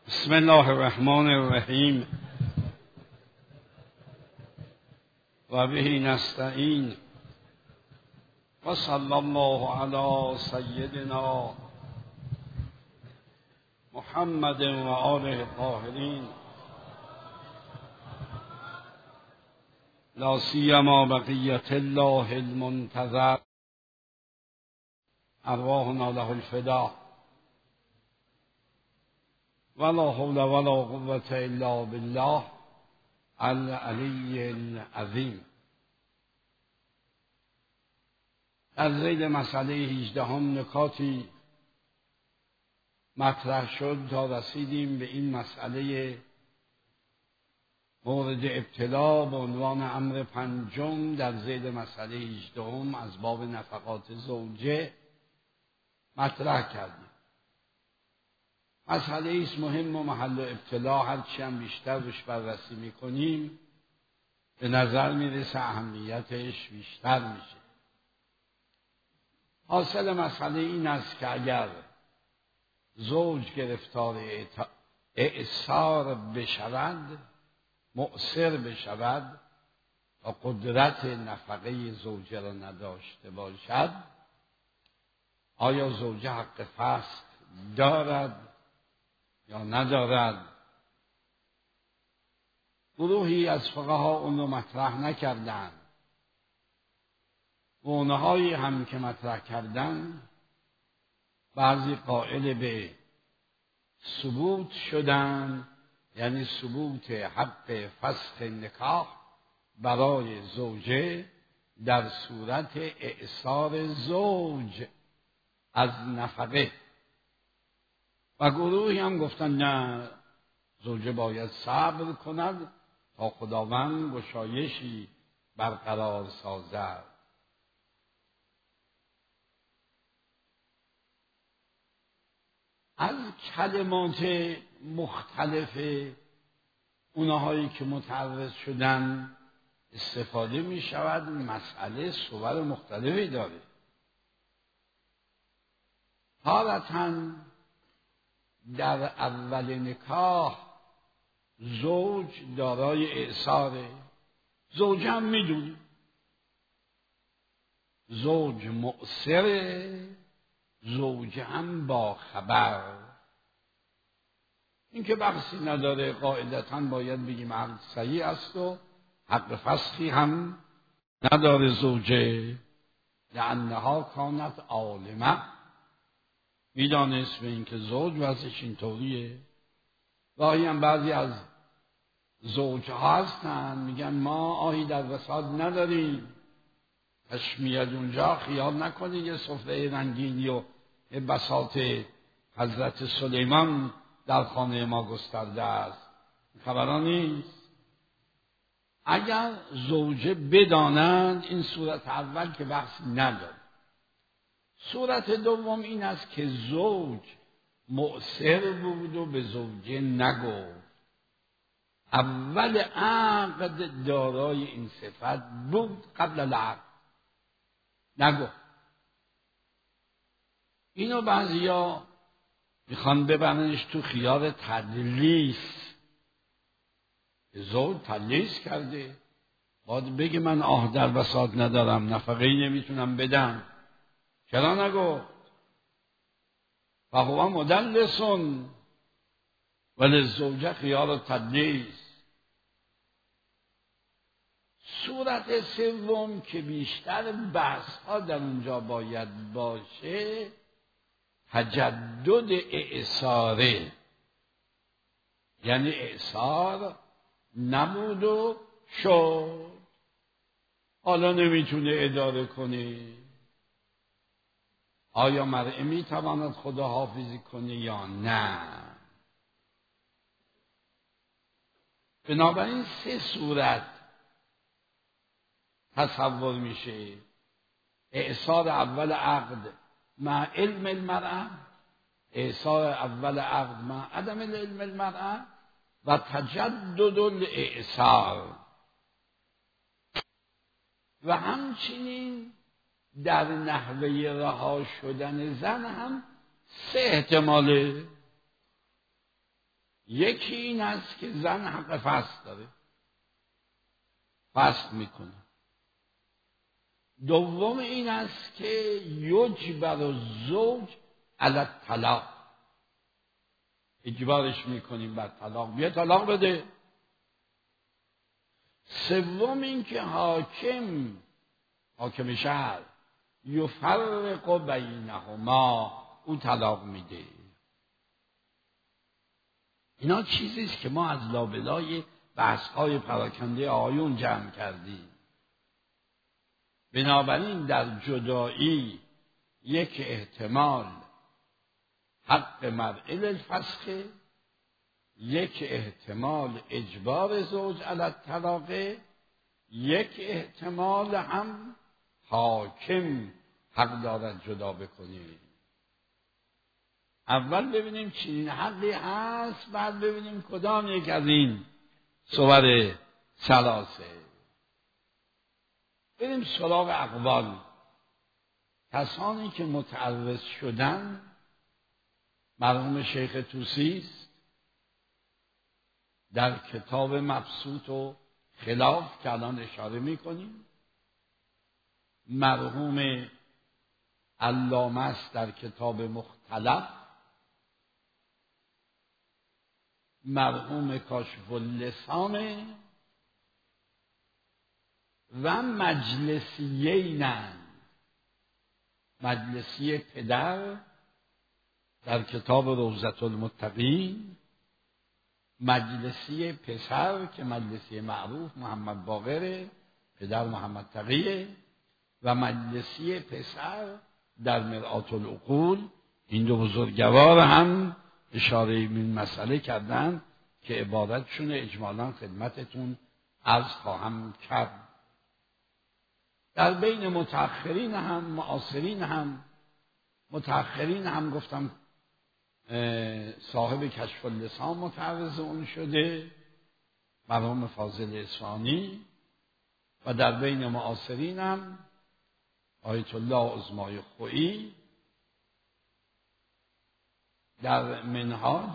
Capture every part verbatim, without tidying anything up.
بسم الله الرحمن الرحیم و به نستعین و صلی الله علی سیدنا محمد و آله الطاهرین لا سیما بقیت الله المنتظر ارواحنا له الفدا ولا حول ولا قوة الا بالله العلی العظیم. در ذیل مسئله هجدهم نکاتی مطرح شد تا رسیدیم به این مسئله مورد ابتلا به عنوان امر پنجم در ذیل مسئله هجدهم از باب نفقات زوجه مطرح کردیم. مسئله ایست مهم و محل ابتلا، هرچی هم بیشتر روش بررسی میکنیم به نظر میرسه اهمیتش بیشتر میشه. حاصل مسئله این است که اگر زوج گرفتار اعسار بشود، مؤثر بشود و قدرت نفقه زوجه را نداشته باشد، آیا زوجه حق فسخ دارد یا ندارد؟ گروهی از فقها اون رو مطرح نکردند و اونهایی هم که مطرح کردن بعضی قائل به ثبوت شدن، یعنی ثبوت حق فسخ نکاح برای زوجه در صورت اعسار زوج از نفقه، و گروهی هم گفتن نه، زوجه باید صبر کند تا خداوند گشایشی برقرار سازد. از کلمات مختلف اونهایی که متعرض شدن استفاده می شود. مسئله صور مختلفی داره. تارةً در اول نکاح زوج دارای اعساره، زوج هم میدونه، زوج مؤثره، زوج هم با خبر. این که بحثی نداره، قاعدتاً باید بگیم عقد صحیح است و حق فسخی هم نداره زوجه، لأنها کانت عالمه، میدانست به این که زوج وضعش اینطوریه. گاهی هم بعضی از زوجها هستن میگن ما آهی در وساط نداریم، کش میاد اونجا خیال نکنید یه سفره رنگینی و یه بساط حضرت سلیمان در خانه ما گسترده است، خبران نیست. اگر زوجه بدانند این صورت اول که بحث نداره. صورت دوم این است که زوج مؤثر بود و به زوجه نگفت، اول عقد دارای این صفت بود، قبل العقد نگفت. اینو بعضیا میخوان ببرنش تو خیار تدلیس. زوج تدلیس کرده، باید بگه من آه در بساط ندارم، نفقه‌ای نمیتونم بدم، چرا نگفت؟ فهو مدلسون وللزوجه خیار تدلیس. صورت سوم که بیشتر بحث ها در اونجا باید باشه، تجدد اعساره، یعنی اعسار نبود و شد، حالا نمیتونه اداره کنه. آیا مرء میتواند خداحافظی کنه یا نه؟ بنابراین سه صورت تصور میشه: اعسار اول عقد مع علم المرأة، اعسار اول عقد مع عدم علم المرأة، و تجدد الاعسار. و همچنین در نحوه رها شدن زن هم سه احتماله. یکی این است که زن حق فسخ داره، فسخ میکنه. دوم این است که یجبر الزوج علی الطلاق، اجبارش میکنیم بر طلاق، بیا طلاق بده. سوم این که حاکم حاکم شهر یفرق بینهما، او طلاق میده. اینا چیزی است که ما از لابلای بحث‌های پراکنده آیون جمع کردیم. بنابراین در جدایی یک احتمال حق مرء للفسخ، یک احتمال اجبار زوج علی الطلاق، یک احتمال هم حاکم حق دارد جدا بکنه. اول ببینیم چنین حقی هست، بعد ببینیم کدام یک از این صور ثلاثه. بریم سراغ اقوال. کسانی که متعرض شدن مرحوم شیخ طوسی است در کتاب مبسوط و خلاف که الان اشاره میکنیم، مرحوم علامه است در کتاب مختلف، مرحوم کاشف اللسان و مجلسیینن. مجلسی پدر در کتاب روضة المتقین، مجلسی پسر که مجلسی معروف محمد باقره، پدر محمد تقیه، و مجلسی پسر در مرآة العقول. این دو بزرگوار هم اشاره این مسئله کردن که عبارتشون اجمالا خدمتتون عرض خواهم کرد. در بین متأخرین هم معاصرین هم، متأخرین هم گفتم صاحب کشف اللسان متعرض اون شده مرحوم فاضل اصفهانی، و در بین معاصرین هم آیت الله عظمای خویی در منهاج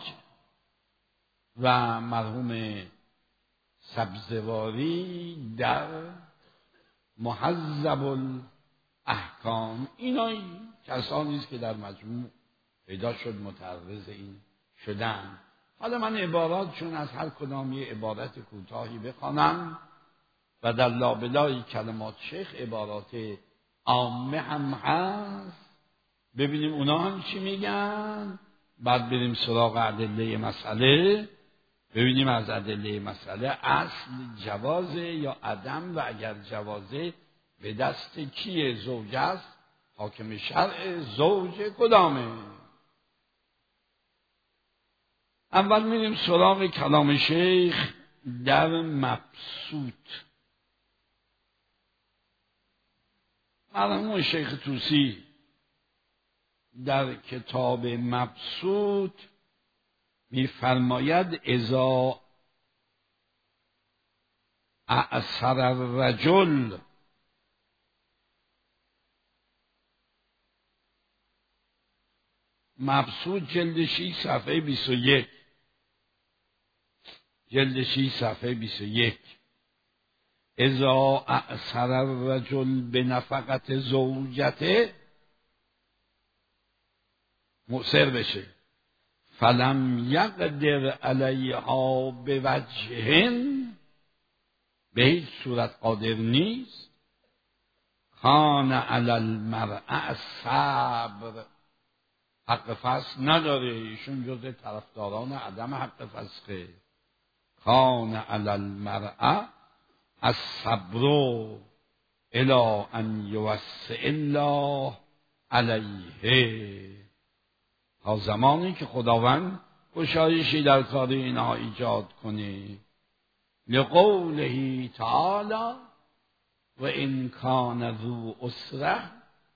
و مرحوم سبزواری در مهذب الاحکام. اینا کسانی است که در مجموع پیدا شد متعرض این شدن. حالا من عباراتشون از هر کدام یه عبارت کوتاهی بخوانم و در لابلای کلمات شیخ عبارات عامه هم هست، ببینیم اونا هم چی میگن، بعد بریم سراغ ادله مسئله، ببینیم از ادله مسئله اصل جوازه یا عدم، و اگر جوازه به دست کیه؟ زوج است، حاکم شرع زوج کدامه؟ اول میریم سراغ کلام شیخ در مبسوط. مرحوم شیخ طوسی در کتاب مبسوط می‌فرماید اذا اعسر الرجل مبسوط جلد شش صفحه بیست و یک، جلد شش صفحه بیست و یک، اذا اعسر الرجل بنفقت زوجته، مؤثر بشه، فلم یقدر علیها بوجهن، به هیچ صورت قادر نیست، کان علی المرء الصبر، حق فسخ نداره، ایشون جزء طرفداران عدم حق فسخه. کان علی المرء الصبر الی ان یوسع الله علیه، تا زمانی که خداوند گشایشی در کار اینها ایجاد کنه. لقوله تعالی و ان کان ذو عسره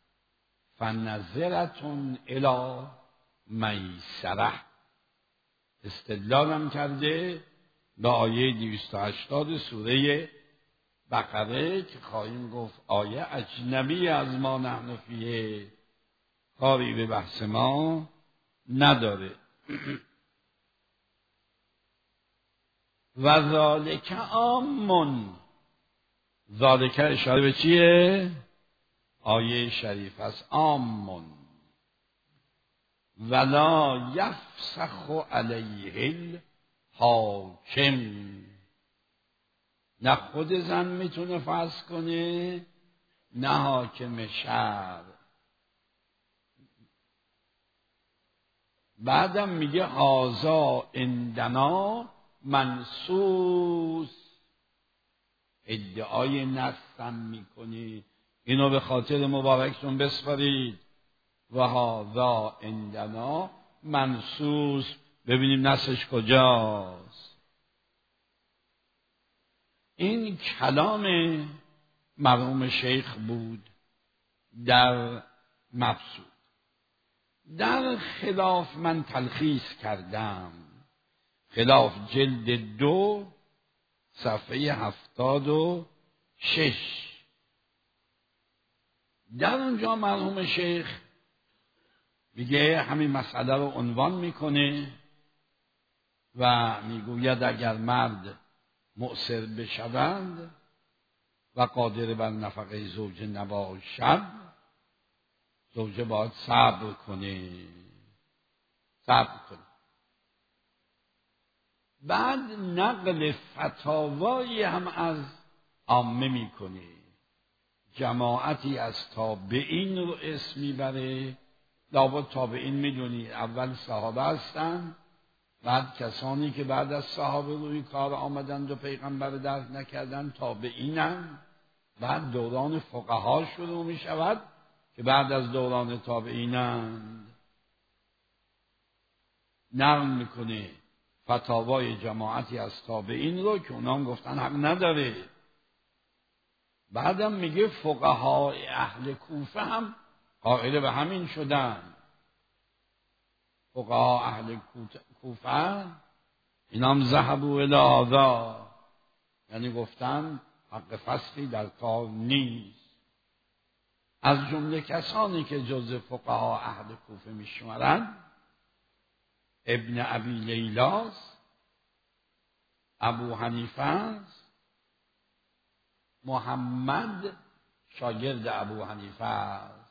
فنظرة الی میسره. استدلالم کرده به آیه دویست و هشتاد سوره بقره که خواهیم گفت آیه اجنبی از ما نحن فیه، کاری به بحث ما نداره. و ذالک عامٌ، ذالک اشاره به چیه؟ آیه شریف است. عامٌ ولا یفسخ علیه الحاکم، نه خود زن میتونه فسخ کنه نه حاکم شهر. بعدم میگه هازا عندنا منصوص، ادعای نصم میکنی، اینو به خاطر مبارکتون بسپارید. و هازا عندنا منصوص، ببینیم نصش کجاست. این کلام مرحوم شیخ بود در مبسوط. در خلاف من تلخیص کردم، خلاف جلد دو صفحه هفتاد و شش. در اونجا مرحوم شیخ میگه همین مسئله رو عنوان میکنه و میگوید اگر مرد مؤثر بشوند و قادر بر نفقه زوجه نباشد، زوجه باید صبر کنه صبر کنه. بعد نقل فتاوایی هم از عامه میکنه، جماعتی از تابعین رو اسم میبره. لابد تابعین میدونی اول صحابه هستن، بعد کسانی که بعد از صحابه روی کار آمدند و پیغمبر درک نکردن تابعینن، بعد دوران فقها شروع می شود که بعد از دوران تابعینند. نقل میکنه فتاوای جماعتی از تابعین رو که اونا هم گفتن حق نداره. بعدم میگه فقهای اهل کوفه هم قائل به همین شدن. فقها اهل کوفه اینا هم ذهبوا الی هذا، یعنی گفتن حق فسخی در کار نیست. از جمله کسانی که جزء فقها اهل کوفه میشمارند ابن ابی لیلاست، ابو حنیفه است، محمد شاگرد ابو حنیفه است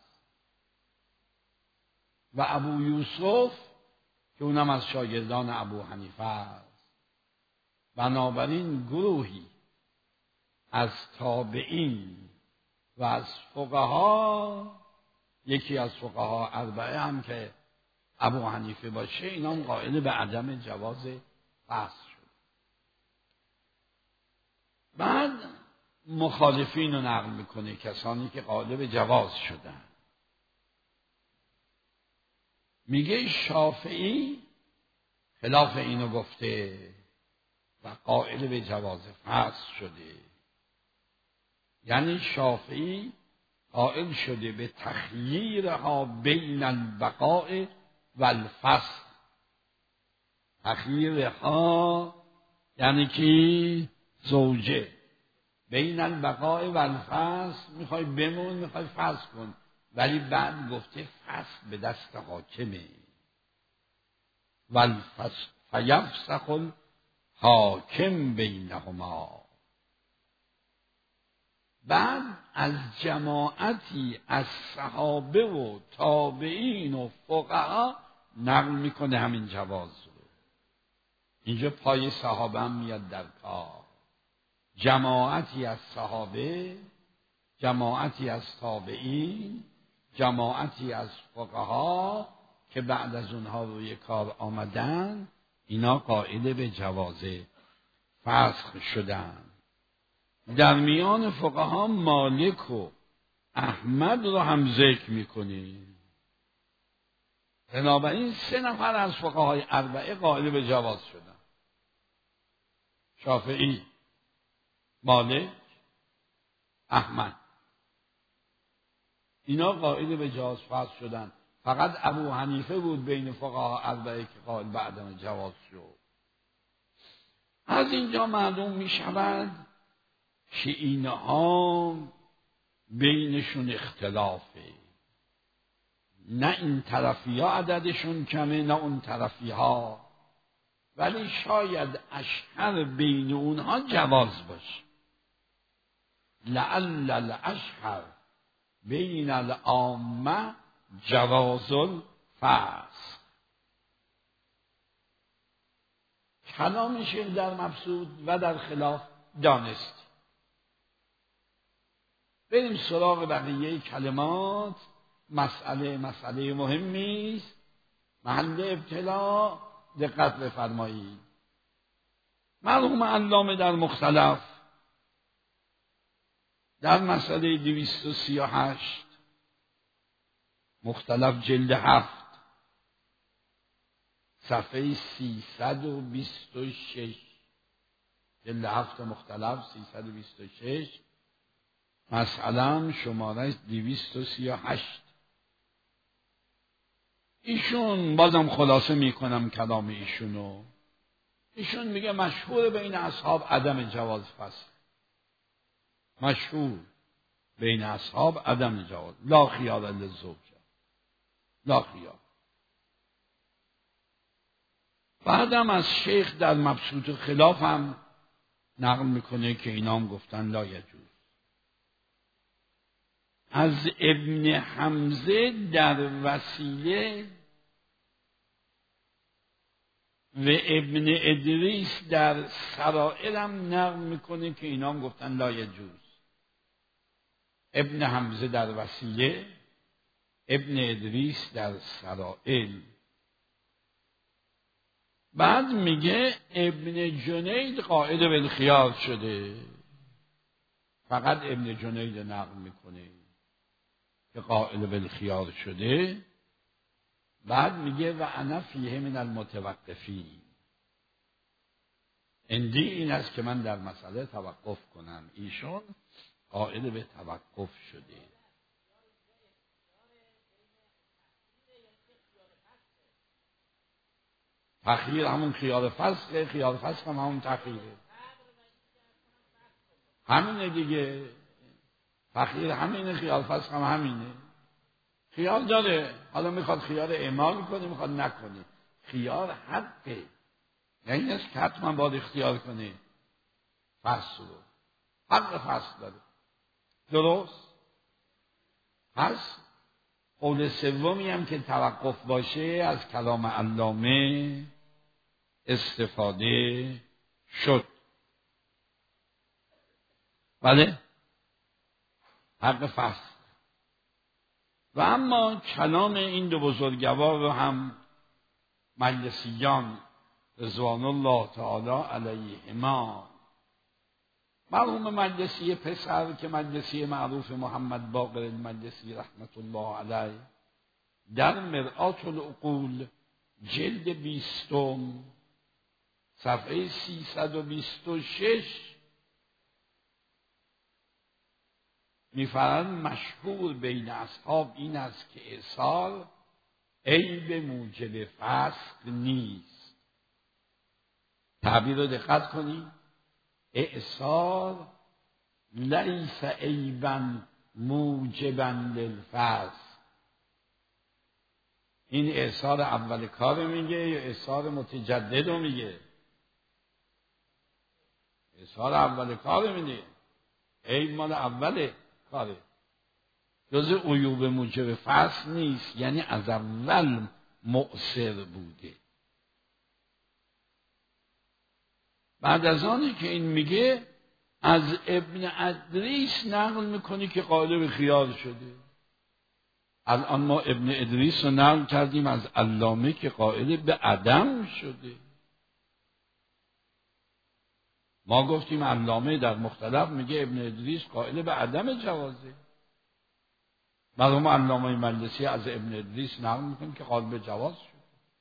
و ابو یوسف که اونم از شاگردان ابو حنیفه است. بنابراین گروهی از تابعین و از فقها، یکی از فقها اربعه هم که ابو حنیفه باشه، اینا هم قائل به عدم جواز فسخ شد. بعد مخالفین رو نقل میکنه، کسانی که قائل به جواز شدن. میگه شافعی خلاف اینو گفته و قائل به جواز فسخ شده. یعنی شافعی قائل شده به تخییرها بین البقاء و الفسخ. تخییرها یعنی که زوجه بین البقاء و الفسخ، میخوای بمون میخوای فسخ کن، ولی بعد گفته فسخ به دست حاکمه. و الفسخ فیفسخ الحاکم بینهما. بعد از جماعتی از صحابه و تابعین و فقها نقل میکنه همین جواز رو. اینجا پای صحابه هم میاد در کار. جماعتی از صحابه، جماعتی از تابعین، جماعتی از فقها که بعد از اونها روی کار آمدن، اینا قائل به جواز فسخ شدن. در میان فقها مالک و احمد رو هم ذکر میکنی. بنابراین سه نفر از فقهای اربعه قائل به جواز شدن: شافعی، مالک، احمد. اینا قائل به جواز فسخ شدن. فقط ابو حنیفه بود بین فقها اربعه که قائل به عدم جواز شد. از اینجا معلوم می شود که اینها بینشون اختلافه، نه این طرفی ها عددشون کمه نه اون طرفی ها. ولی شاید اشهر بین اونها جواز باشه. لعل الاشهر بین العامه جواز الفسخ. کلام شیخ در مبسوط و در خلاف دانستی. بریم سراغ بقیه کلمات. مسئله مسئله مهمی است. محل ابتلا دقت بفرمایید. مرحوم علامه در مختلف در مسئله دویست و سی و هشت مختلف جلد هفت صفحه سیصد و بیست و شش، جلد هفت مختلف سیصد و بیست و شش، مسئله شماره دویست و سی و هشت. ایشون بازم خلاصه میکنم کلام ایشونو. ایشون میگه مشهور بین اصحاب عدم جواز فسخ. مشهور بین اصحاب عدم جواز، لا خیار للزوجه، لا خیار. بعدم از شیخ در مبسوط خلاف هم نقل میکنه که اینام گفتن لا یجوز. از ابن حمزه در وسیله و ابن ادریس در سرائر هم نقل میکنه که اینام گفتن لا یجوز. ابن حمزه در وسیله، ابن ادریس در سرائر. بعد میگه ابن جنید قائل بالخیار شده. فقط ابن جنید نقل میکنه که قائل بالخیار شده. بعد میگه و انا فیه من المتوقفین. اندی این است که من در مسئله توقف کنم. ایشون قائل به توقف شده. تخییر همون خیار فسخه، خیار فسخ هم همون تخییره. همینه دیگه. تخییر همینه، خیار فسخ هم همینه. خیار داره، حالا میخواد خیار اعمال کنه، میخواد نکنه. خیار حقه، یعنی این است که حتما باید اختیار کنه فسخ رو. حق فسخ داره. درست؟ پس قول سومی هم که توقف باشه از کلام علامه استفاده شد. بله؟ حق فسخ. و اما کلام این دو بزرگوار رو هم مجلسیان رضوان الله تعالی علیهما، مرحوم مجلسی پسر که مجلسی معروف محمد باقر المجلسی رحمت الله علیه در مرآت العقول جلد بیستم صفحه سیصد و بیست و شش می‌فرماید مشهور بین اصحاب این است که اعصار عیب موجب فسخ نیست. تعبیر رو دقت کنید. اعصار لیس عیبا موجبا للفسخ. این اعصار اول کار میگه یا اعصار متجدد رو میگه؟ اعصار اول کار میگه. عیب مال اول کاره، جز عیوب موجب فسخ نیست، یعنی از اول مؤثر بوده. بعد از آنی که این میگه از ابن ادریس نقل میکنی که قائل به خیار شده. الان ما ابن ادریس رو نقل کردیم از علامه که قائل به عدم شده. ما گفتیم علامه در مختلف میگه ابن ادریس قائل به عدم جوازه. مرحوم علامه مجلسی از ابن ادریس نقل میکنیم که قائل به جواز شد.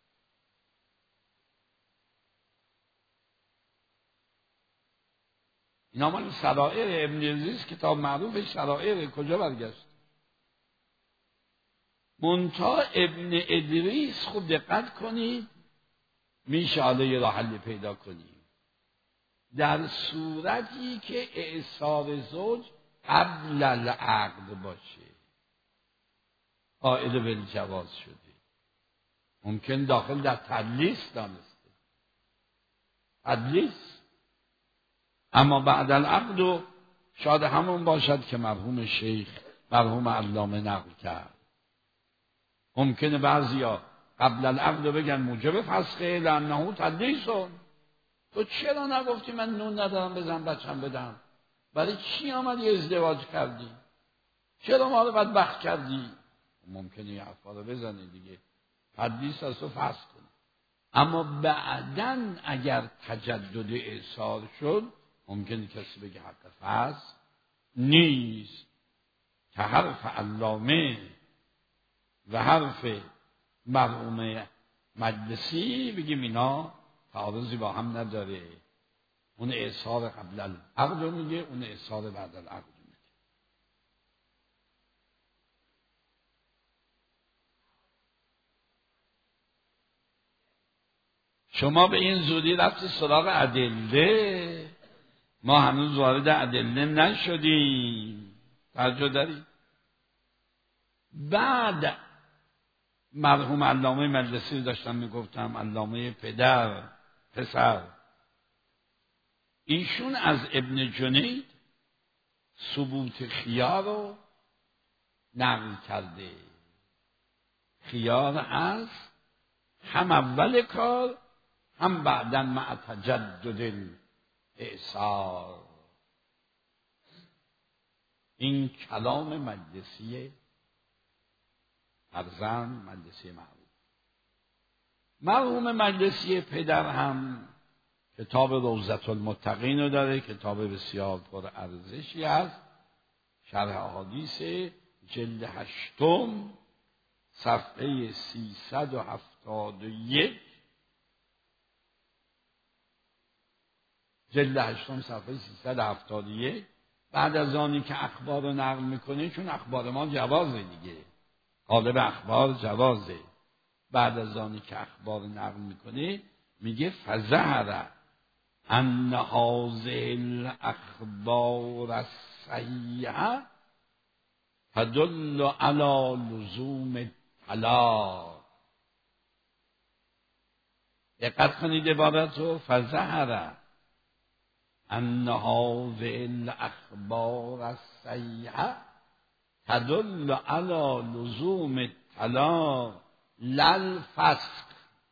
اینا مال سرائر ابن ادریس، کتاب معروفش سرائر. کجا برگشت؟ منتها ابن ادریس خوب دقت کنید، میشه حالا یه راه حل پیدا کنید. در صورتی که اعصار زوج قبل العقد باشه قائل بالجواز شده. ممکن داخل در تدلیس دانسته. تدلیس. اما بعد العقد و شاید همون باشد که مرحوم شیخ مرحوم علامه نقل کرد. ممکنه بعضیا قبل العقد بگن موجب فسخه لانه تدلیسون. تو چرا نگفتی من نون ندارم بزن بچم بدم؟ برای چی آمدی ازدواج کردی؟ چرا ما رو بدبخت کردی؟ ممکنه یه حرفا رو بزنی دیگه، تدلیس از تو فسخ کنه. اما بعداً اگر تجدد اعصار شد ممکنه کسی بگه حق فسخ نیست، که حرف علامه و حرف مرحوم مجلسی بگیم اینا تعارضی با هم نداره. اون اعصار قبل العقد رو میگه، اون اعصار بعد العقد رو میگه. شما به این زودی رفتی سراغ ادله، ما هنوز وارد ادله نشدیم. توجه دارید؟ بعد مرحوم علامه مجلسی داشتم میگفتم، علامه پدر پسر، ایشون از ابن جنید ثبوت خیار رو نقل کرده. خیار هست هم اول کار هم بعداً مع تجدد اعصار. این کلام مجلسی ارزن مجلسی معروف. مرحوم مجلسی پدر هم کتاب روضة المتقین رو داره، کتاب بسیار پر ارزشی است، شرح احادیث، جلد هشتم صفحه سیصد و هفتاد و یک، جلد هشتم صفحه سیصد و هفتاد و یک. بعد از آنی که اخبار رو نقل میکنه، چون اخبار ما جوازه دیگه، غالب اخبار جوازه، بعد از آنی که اخبار نقل میکنه میگه فظهر ان هذه الاخبار الصحیحه تدل علی لزوم الطلاق. دقت کنید عبارتو، فظهر ان هذه الاخبار الصحیحه تدل علی لزوم الطلاق لا الفسخ.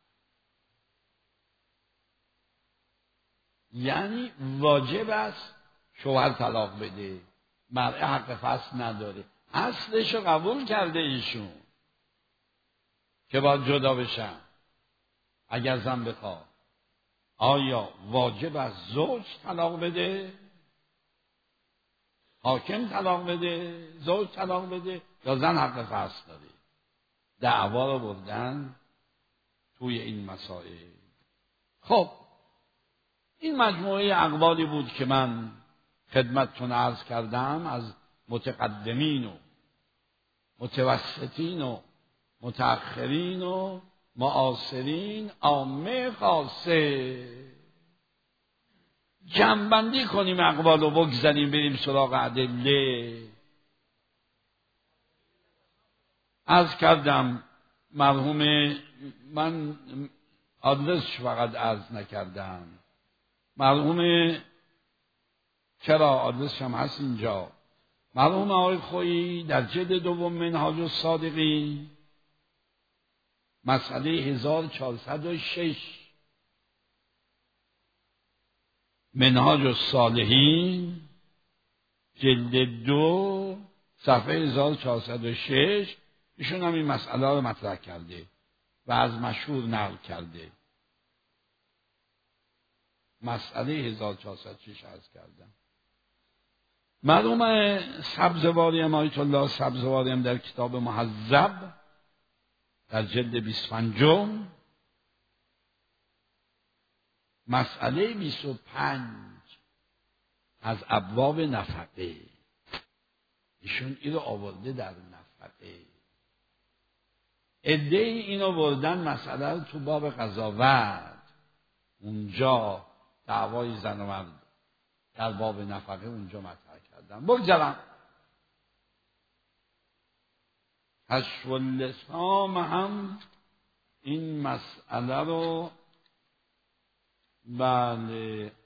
یعنی واجب است شوهر طلاق بده، مرء حق فسخ نداره. اصلش رو قبول کرده ایشون که باید جدا بشن اگر زن بخواد. آیا واجب است زوج طلاق بده، حاکم طلاق بده، زوج طلاق بده، یا زن حق فسخ داره؟ دعوا رو بردن توی این مسائل. خب این مجموعه اقوالی بود که من خدمتتون عرض کردم از متقدمین و متوسطین و متأخرین و معاصرین، عامه خاصه. جمع‌بندی کنیم اقوال و بگذاریم بریم سراغ ادله. عرض کردم مرحوم، من آدرسش فقط عرض نکردم، مرحوم، چرا آدرسش هم هست اینجا، مرحوم آقای خویی در جلد دوم منهاج الصادقین مسئله هزار و چهارصد و شش، منهاج الصالحین جلد دو صفحه هزار و چهارصد و شش، ایشون هم این مسئله رو مطرح کرده و از مشهور نقل کرده. مسئله هزار و چهارصد و شش عرض کردم. مرحوم سبزواری هم آیت الله سبزواری هم در کتاب مهذب در جلد بیست و پنج مسئله بیست و پنج از ابواب نفقه، ایشون این رو آورده در نفقه. عده‌ای اینو بردن مسئله رو تو باب قضاوت، اونجا دعوای زن و مرد در باب نفقه اونجا مطرح کردن. بگذارم حشو اللسام هم این مسئله رو بله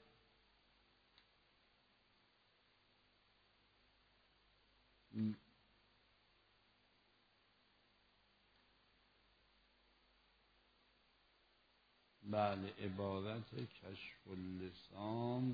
بله عبارت کشف اللسان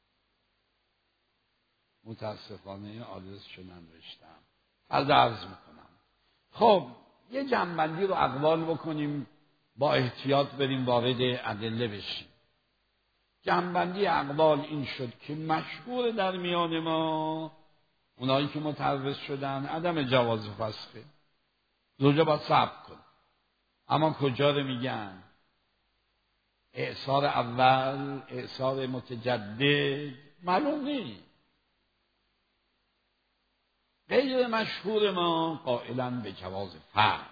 متاسفانه آدرسشو ننوشتم، فردا عرض میکنم. خب یه جنبندی رو اقوال بکنیم، با احتیاط بریم وارد ادله بشیم. جنبندی اقوال این شد که مشهور در میان ما، اونایی که متعرض شدن، عدم جواز فسخه. زوجه باید صبر کن. اما کجا رو میگن؟ اعصار اول، اعصار متجدد، معلوم نیست. غیر مشهور ما قائلن به جواز فسخ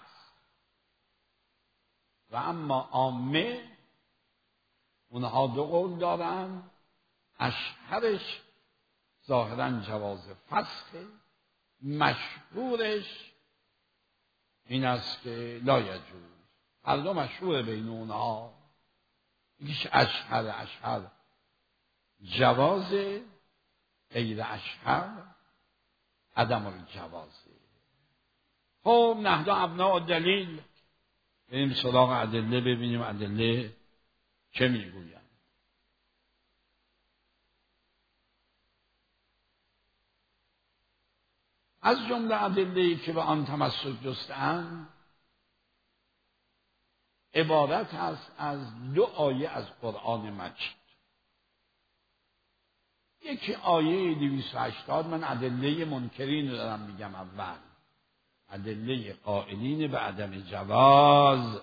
و اما عامه اونها دو قول دارن. اشهرش ظاهرا جواز فسخه، مشهورش این است که لا یجوز. هر دو مشهور بین اونها. یکیش اشهر اشهر جواز، غیر اشهر عدم الجوازه. خب نحن ابناء دلیل، بریم سراغ ادله ببینیم ادله چه میگوین. از جمله ادله‌ای که به آن تمسک جسته‌اند عبارت است از دو آیه از قرآن مجید. یکی آیه دویست و هشتاد، من ادله منکرین رو دارم میگم اول، ادله قائلین به عدم جواز.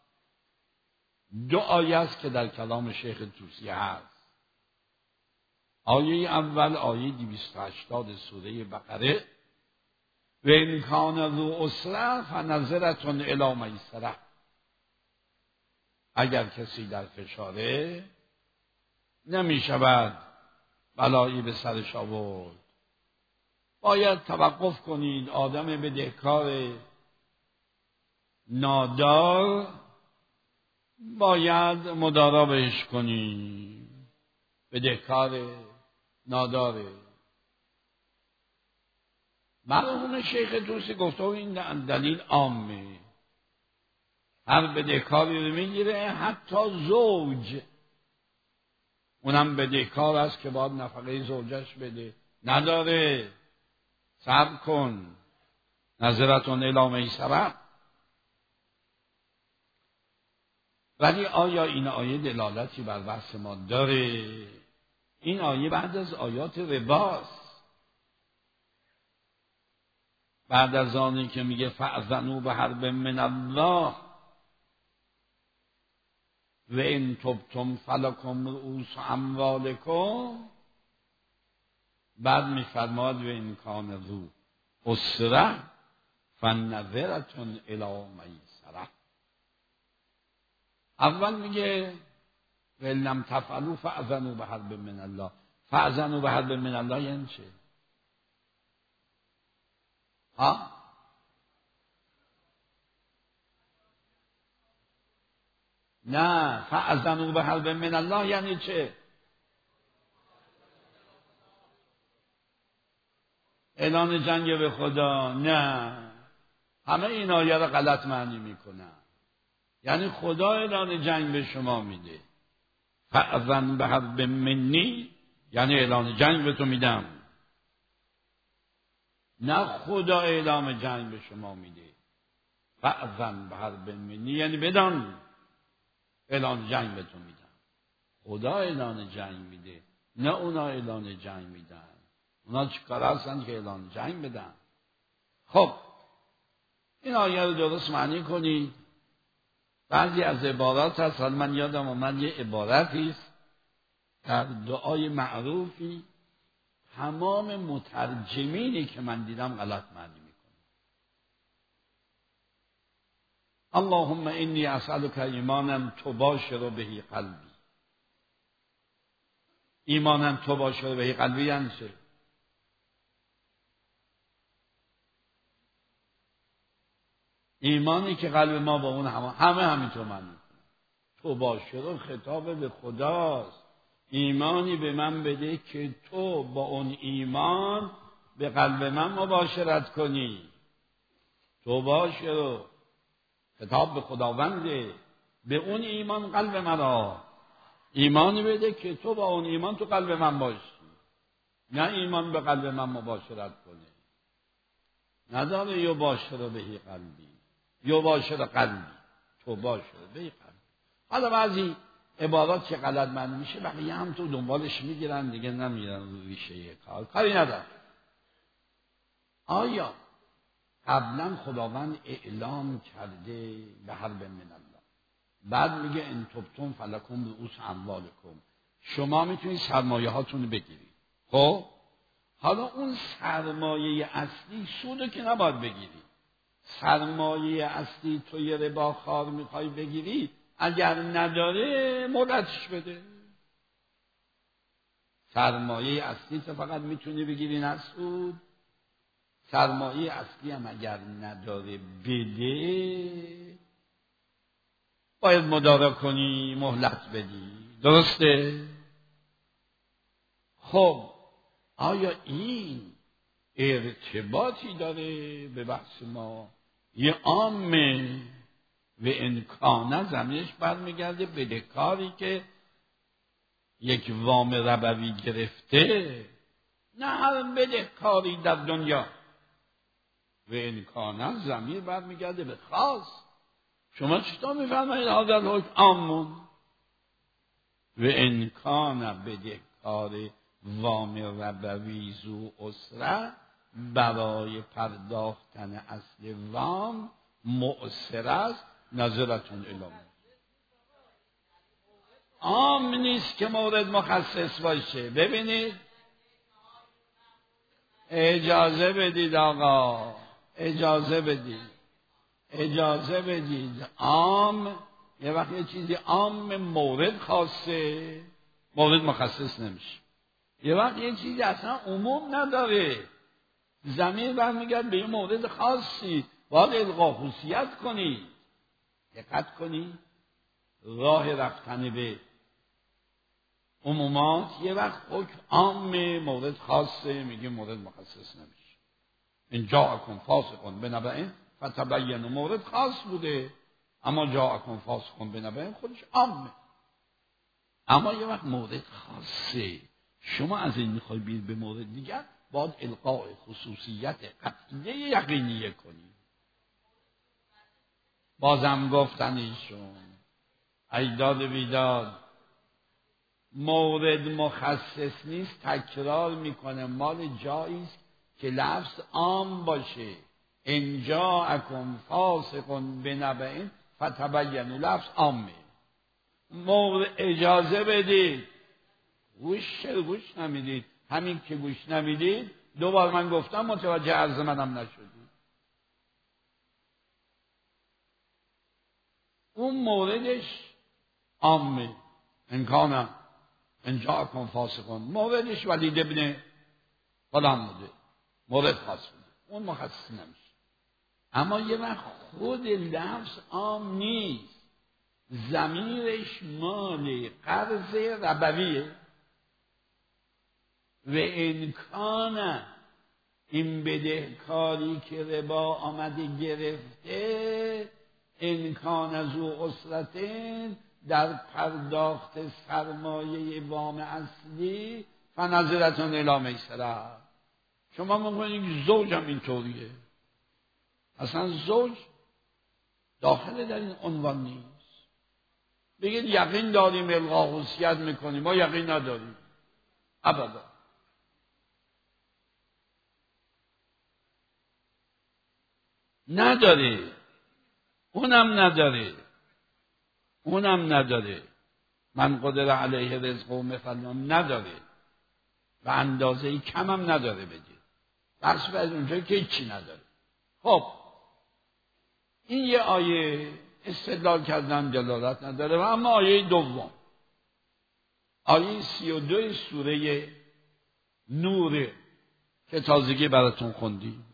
دو آیه است که در کلام شیخ طوسی هست. آیه اول آیه دویست و هشتاد سوره بقره، و ان کان ذو عسرة فنظرة الی میسرة. اگر کسی در فشاره نمی شود بلایی به سرش آورد، باید توقف کنید. آدم بدهکار نادار باید مدارا بهش کنید. بدهکار ناداره. مرحوم شیخ طوسی گفته این دلیل عامه، هر بدهکاری رو میگیره، حتی زوج اونم بدهکار است که باید نفقه زوجش بده، نداره، صبر کن، نظرتون الی میسرة. ولی آیا این آیه دلالتی بر بحث ما داره؟ این آیه بعد از آیات رباست، بعد از آنی که میگه فأذنوا بحرب من الله و ان تبتم فلکم رؤوس اموالکم، بعد میفرماد و ان کان ذو عسرة فنظرة الی میسرة. اول میگه و ان لم تفعلوا فأذنوا بحرب من الله. فأذنوا بحرب من الله یعنی چه؟ ها؟ نه، فأذنوا بحرب من الله یعنی چه؟ اعلان جنگ به خدا؟ نه، همه این آیه را غلط معنی میکنن. یعنی خدا اعلان جنگ به شما میده. فأذن بحرب منی یعنی اعلان جنگ به تو میدم، نه خدا اعلام جنگ به شما میده. فأذن بحرب منی یعنی بدان اعلان جنگ به تو میدم. خدا اعلان جنگ میده، نه اونا اعلان جنگ میدن. اونا چیکار هستن که اعلان جنگ بدن؟ خب این آیه رو درست معنی کنید. بعضی از عبارات هست، من یادم اومد یه عبارتی است در دعای معروفی تمام مترجمینی که من دیدم غلط معنی میکنن. اللهم انی اسألک ایمانا تباشر به قلبی. ایمانا تباشر به قلبی یعنی چه؟ ایمانی که قلب ما با اون همه همه همینطور معنی میکنن. تو باشه رو خطاب به خداست. ایمانی به من بده که تو با اون ایمان به قلب من مباشرت کنی. تو باشه رو خطاب به خداونده، به اون ایمان قلب مرا ایمانی بده که تو با اون ایمان تو قلب من باشی، نه ایمان به قلب من مباشرت کنه. نداره یو باشه رو بهی قلبی، یو باشه رو قلبی، تو باشه رو بهی قلبی. حالا بعضی عبارات که غلط معنی میشه بقیه هم تو دنبالش میگیرن دیگه، نمیرن رو ریشه کار، کاری نداره. آیا قبلا خداوند اعلام کرده به حرب من الله، بعد میگه ان تبتم فلکم رؤوس اموالکم، شما میتونید سرمایه هاتون رو بگیرید. خب حالا اون سرمایه اصلی سودو که نباید بگیری. سرمایه اصلی تو یه ربا خار میخوای بگیری، اگر نداره مولتش بده. سرمایه اصلی تو فقط میتونی بگیری نه سود. سرمایه اصلی هم اگر نداره بده، باید مدارا کنی، مهلت بدی. درسته؟ خب آیا این ارتباطی داره به بحث ما؟ یه عامه و امکانه زمینش برمیگرده بدهکاری که یک وام ربوی گرفته، نه هر بدهکاری در دنیا. و امکانه زمین برمیگرده به خاص. شما چطور میفرمایید هذا الحکم عامون؟ و امکانه بدهکار وام ربوی ذو اسره برای پرداختن اصل وام مؤثر است، نظرتون اعلام. عام نیست که مورد مخصص باشه. ببینید اجازه بدید آقا، اجازه بدید اجازه بدید عام یه وقت یه چیزی عام مورد خاصه، مورد مخصص نمیشه. یه وقت یه چیزی اصلا عموم نداره، زمین برمیگرد به یه مورد خاصی، باید القا خصوصیت کنی. دقت کنی راه رفتن به عمومات یه وقت حکم عام مورد خاصه، میگه مورد مخصص نمیشه. این جاءکم فاسقون بنبأ فتبینوا مورد خاص بوده، اما جاءکم فاسقون بنبأ خودش عامه. اما یه وقت مورد خاصه، شما از این میخوای بیر به مورد دیگر، باید القاء خصوصیت قطعیه یقینیه کنی. بازم گفتن ایشون ایداد بیداد مورد مخصص نیست، تکرار میکنه، مال جاییست که لفظ عام باشه. ان جاءکم فاسق بنبأ فتبینوا لفظ عامه. مورد اجازه بدید، گوش گوش نمیدید. همین که گوش نمیدید دوبار من گفتم متوجه عرض منم نشدید. اون موردش عامه، امکانه ان جاءکم فاسقون، موردش ولید ابن فلان بوده، مورد خاص بوده، اون مخصص نمیشه. اما یه وقت خود لفظ عام نیست، ضمیرش مال قرض ربویه و امکانه این بدهکاری که ربا آمده گرفته، امکان از او اسرتین در پرداخت سرمایه وام اصلی فنظرتون الی میسره. شما میگویید زوج هم اینطوریه، اصلا زوج داخل در این عنوان نیست. بگید یقین داریم القا خصوصیت میکنیم، ما یقین نداریم، ابدا. نداره، اونم نداره، اونم نداره. من قدر علیه رزق و مثلا نداره و اندازه کم هم نداره بگید، بخش از اونجایی که هیچی نداره. خب این یه آیه استدلال کردن دلالت نداره. و اما آیه دوم، آیه سی و دو سوره نوره که تازگی براتون خوندیم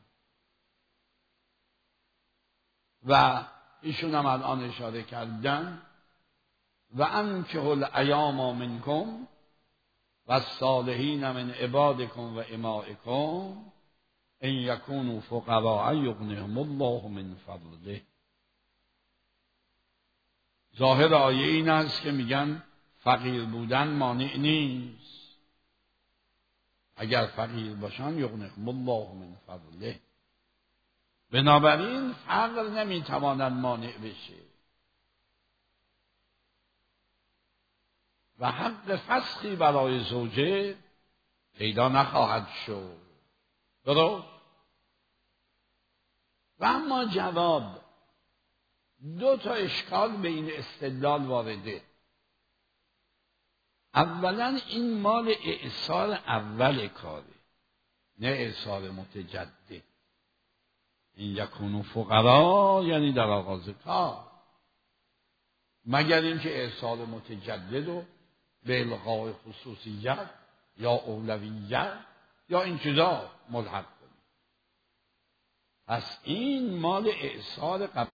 و ایشون هم الان اشاره کردن، و انکحوا الایام منکم و الصالحین من عبادکم و امائکم ان یکونوا فقراء یغنیهم الله من فضله. ظاهر آیه این است که میگن فقیر بودن مانع نیست، اگر فقیر باشن یغنیهم الله من فضله. بنابراین فقر نمیتواند مانع بشه و حق فسخی برای زوجه پیدا نخواهد شد. درست؟ و اما جواب، دو تا اشکال به این استدلال وارده. اولا این مال اعصار اول کاره، نه اعصار متجدد. این یکونو فقرا یعنی در آغاز کار، مگر اینکه اعصار متجدد رو به الغای خصوصیت یا اولویت یا این چیزا ملحق کنیم. پس این مال اعصار قبل،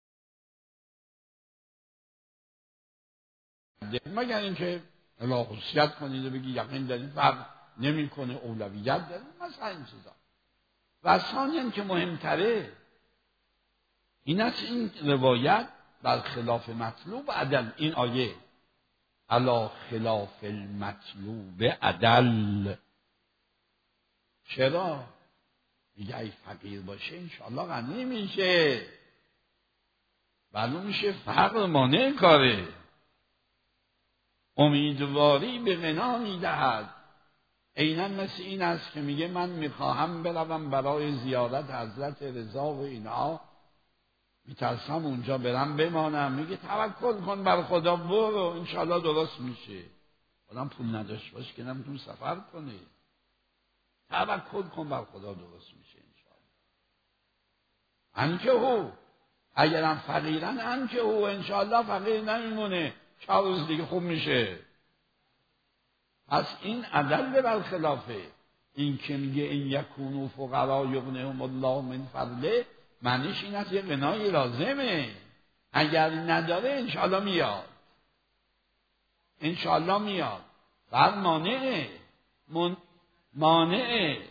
مگر اینکه الغای خصوصیت کنید و بگی یقین دارید فرق نمی کنه، اولویت دارید، مثلا این چیزا. و ثانیاً که مهمتره این است این روایت برخلاف مطلوب عدل، این آیه علی خلاف المطلوب عدل. چرا؟ میگه ای فقیر باشه انشاءالله غنی میشه، معلوم میشه فقر مانع کاره، امیدواری به غنا میدهد. عیناً مثل این است که میگه من میخواهم بروم برای زیارت حضرت رضا و اینها، میترسم اونجا برم بمانم، میگه توکل کن بر خدا برو انشاءالله درست میشه. آدم پول نداشت باش که نمیتون سفر کنه، توکل کن بر خدا درست میشه انشاءالله. انکحوا، اگرم فقیرن انکحوا، انشاءالله فقیر نمیمونه، چهار روز دیگه خوب میشه. پس این عدل برخلافه این که میگه این یکونوا فقراء یغنیهم الله من فضله، معنیش این است یه غنای لازمه، اگر نداره انشاءالله میاد، انشاءالله میاد. بر مانعه من... مانعه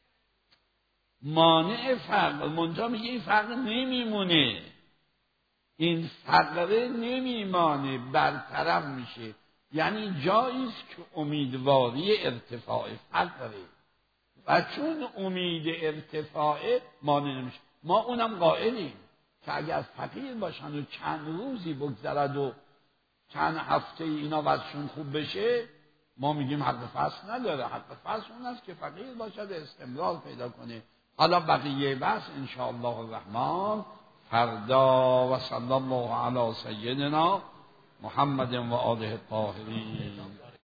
مانع فقر، منجا میگه این فقر نمیمونه، این فقر نمیمانه، برطرف میشه. یعنی جاییست که امیدواری ارتفاع فقره و چون امید ارتفاع مانع نمیشه. ما اونم قائلیم که اگر فقیر باشن و چند روزی بگذرد و چند هفته اینا وضعشون خوب بشه، ما میگیم حق فصل نداره. حق فصل اون است که فقیر باشد استمرار پیدا کنه. حالا بقیه بحث انشاءالله الرحمن فردا. و صلی الله علی سیدنا محمد و آله الطاهرین.